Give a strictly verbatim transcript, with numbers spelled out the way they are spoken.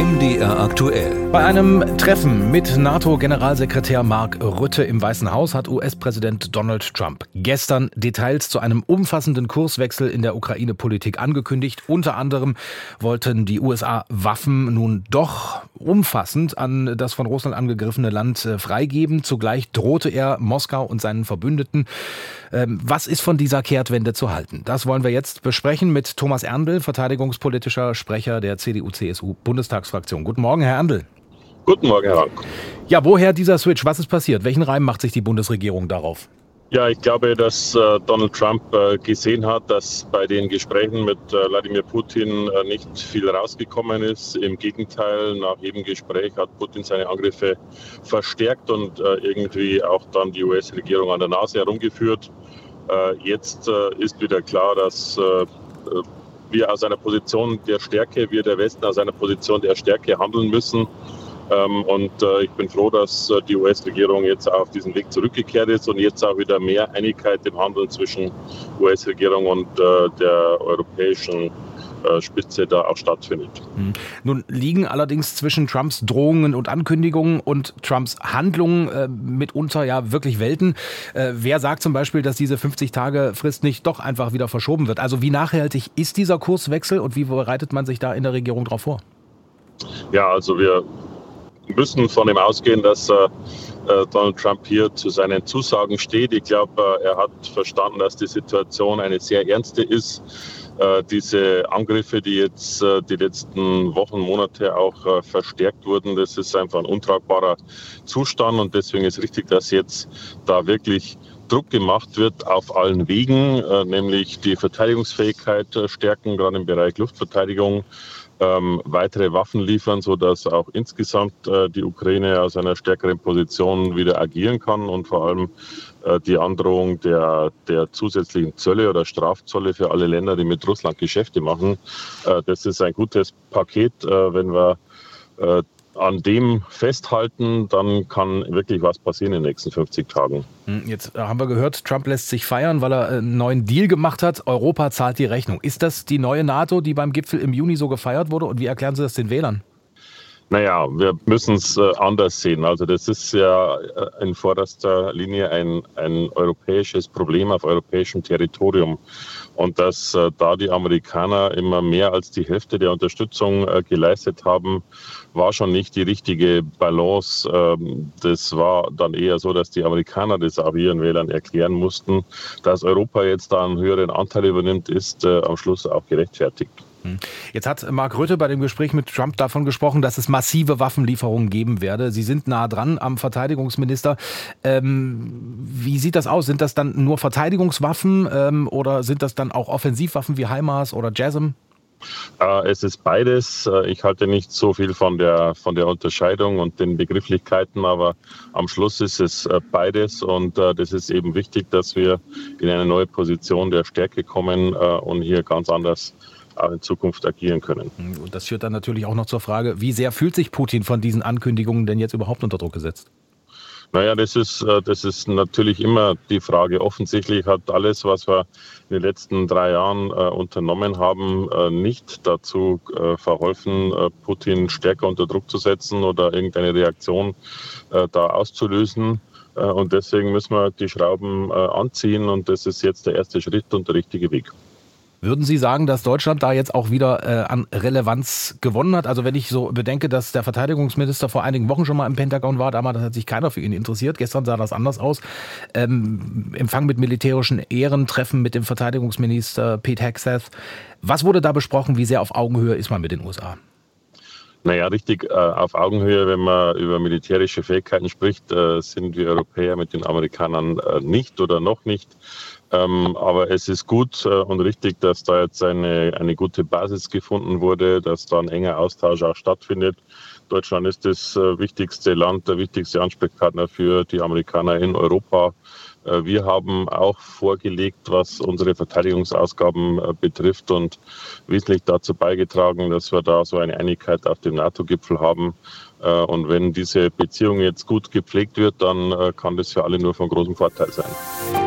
M D R aktuell. Bei einem Treffen mit NATO-Generalsekretär Mark Rutte im Weißen Haus hat U S-Präsident Donald Trump gestern Details zu einem umfassenden Kurswechsel in der Ukraine-Politik angekündigt. Unter anderem wollten die U S A Waffen nun doch umfassend an das von Russland angegriffene Land freigeben. Zugleich drohte er Moskau und seinen Verbündeten. Was ist von dieser Kehrtwende zu halten? Das wollen wir jetzt besprechen mit Thomas Erndl, verteidigungspolitischer Sprecher der C D U C S U-Bundestagsfraktion. Guten Morgen, Herr Erndl. Guten Morgen, Herr Rank. Ja, woher dieser Switch? Was ist passiert? Welchen Reim macht sich die Bundesregierung darauf? Ja, ich glaube, dass äh, Donald Trump äh, gesehen hat, dass bei den Gesprächen mit äh, Wladimir Putin äh, nicht viel rausgekommen ist. Im Gegenteil, nach jedem Gespräch hat Putin seine Angriffe verstärkt und äh, irgendwie auch dann die U S-Regierung an der Nase herumgeführt. Äh, jetzt äh, ist wieder klar, dass äh, wir aus einer Position der Stärke, wir der Westen aus einer Position der Stärke handeln müssen. Ähm, und äh, ich bin froh, dass äh, die U S-Regierung jetzt auf diesen Weg zurückgekehrt ist und jetzt auch wieder mehr Einigkeit im Handeln zwischen U S-Regierung und äh, der europäischen äh, Spitze da auch stattfindet. Hm. Nun liegen allerdings zwischen Trumps Drohungen und Ankündigungen und Trumps Handlungen äh, mitunter ja wirklich Welten. Äh, wer sagt zum Beispiel, dass diese fünfzig-Tage-Frist nicht doch einfach wieder verschoben wird? Also wie nachhaltig ist dieser Kurswechsel und wie bereitet man sich da in der Regierung darauf vor? Ja, also wir müssen von ihm ausgehen, dass äh, Donald Trump hier zu seinen Zusagen steht. Ich glaube, äh, er hat verstanden, dass die Situation eine sehr ernste ist. Äh, diese Angriffe, die jetzt äh, die letzten Wochen, Monate auch äh, verstärkt wurden, das ist einfach ein untragbarer Zustand und deswegen ist richtig, dass jetzt da wirklich Druck gemacht wird auf allen Wegen, äh, nämlich die Verteidigungsfähigkeit äh, stärken, gerade im Bereich Luftverteidigung. Ähm, weitere Waffen liefern, sodass auch insgesamt äh, die Ukraine aus einer stärkeren Position wieder agieren kann und vor allem äh, die Androhung der, der zusätzlichen Zölle oder Strafzölle für alle Länder, die mit Russland Geschäfte machen. Äh, das ist ein gutes Paket. Äh, wenn wir äh, an dem festhalten, dann kann wirklich was passieren in den nächsten fünfzig Tagen. Jetzt haben wir gehört, Trump lässt sich feiern, weil er einen neuen Deal gemacht hat. Europa zahlt die Rechnung. Ist das die neue NATO, die beim Gipfel im Juni so gefeiert wurde? Und wie erklären Sie das den Wählern? Naja, wir müssen es äh, anders sehen. Also das ist ja äh, in vorderster Linie ein, ein europäisches Problem auf europäischem Territorium. Und dass äh, da die Amerikaner immer mehr als die Hälfte der Unterstützung äh, geleistet haben, war schon nicht die richtige Balance. Ähm, das war dann eher so, dass die Amerikaner das auch ihren Wählern erklären mussten. Dass Europa jetzt da einen höheren Anteil übernimmt, ist äh, am Schluss auch gerechtfertigt. Jetzt hat Mark Rutte bei dem Gespräch mit Trump davon gesprochen, dass es massive Waffenlieferungen geben werde. Sie sind nah dran am Verteidigungsminister. Ähm, wie sieht das aus? Sind das dann nur Verteidigungswaffen ähm, oder sind das dann auch Offensivwaffen wie HIMARS oder JASSM? Äh, es ist beides. Ich halte nicht so viel von der, von der Unterscheidung und den Begrifflichkeiten, aber am Schluss ist es äh, beides und äh, das ist eben wichtig, dass wir in eine neue Position der Stärke kommen äh, und hier ganz anders auch in Zukunft agieren können. Und das führt dann natürlich auch noch zur Frage, wie sehr fühlt sich Putin von diesen Ankündigungen denn jetzt überhaupt unter Druck gesetzt? Naja, das ist, das ist natürlich immer die Frage. Offensichtlich hat alles, was wir in den letzten drei Jahren äh, unternommen haben, äh, nicht dazu äh, verholfen, äh, Putin stärker unter Druck zu setzen oder irgendeine Reaktion äh, da auszulösen. Äh, und deswegen müssen wir die Schrauben äh, anziehen und das ist jetzt der erste Schritt und der richtige Weg. Würden Sie sagen, dass Deutschland da jetzt auch wieder äh, an Relevanz gewonnen hat? Also wenn ich so bedenke, dass der Verteidigungsminister vor einigen Wochen schon mal im Pentagon war, damals hat sich keiner für ihn interessiert. Gestern sah das anders aus. Ähm, Empfang mit militärischen Ehren, Treffen mit dem Verteidigungsminister Pete Hegseth. Was wurde da besprochen? Wie sehr auf Augenhöhe ist man mit den U S A? Naja, richtig äh, auf Augenhöhe, wenn man über militärische Fähigkeiten spricht, äh, sind wir Europäer mit den Amerikanern äh, nicht oder noch nicht. Ähm, aber es ist gut äh, und richtig, dass da jetzt eine, eine gute Basis gefunden wurde, dass da ein enger Austausch auch stattfindet. Deutschland ist das äh, wichtigste Land, der wichtigste Ansprechpartner für die Amerikaner in Europa. Äh, wir haben auch vorgelegt, was unsere Verteidigungsausgaben äh, betrifft und wesentlich dazu beigetragen, dass wir da so eine Einigkeit auf dem NATO-Gipfel haben. Äh, und wenn diese Beziehung jetzt gut gepflegt wird, dann äh, kann das für alle nur von großem Vorteil sein.